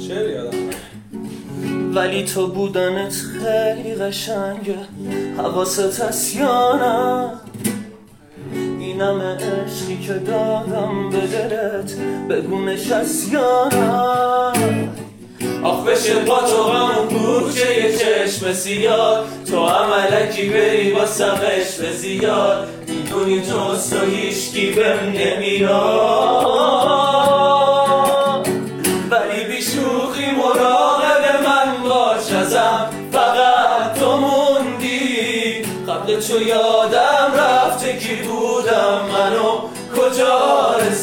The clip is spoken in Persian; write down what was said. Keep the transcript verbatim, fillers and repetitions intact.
شعر یادم ولی تو بودنت خیلی قشنگه، حواست هست یا نه؟ اینم عشقی که دادم به دلت، بگونش هست یا نه؟ آخ بشه با تو همون کوچه یه چشم سیاد، تو هم علکی بری با سقش به زیاد، میدونی توست و هیچکی بهم نمیاد، ولی بی شوخی مراقب من باش ازم، فقط تو موندی. قبل تو یادم رفته کی بودم، منو کجا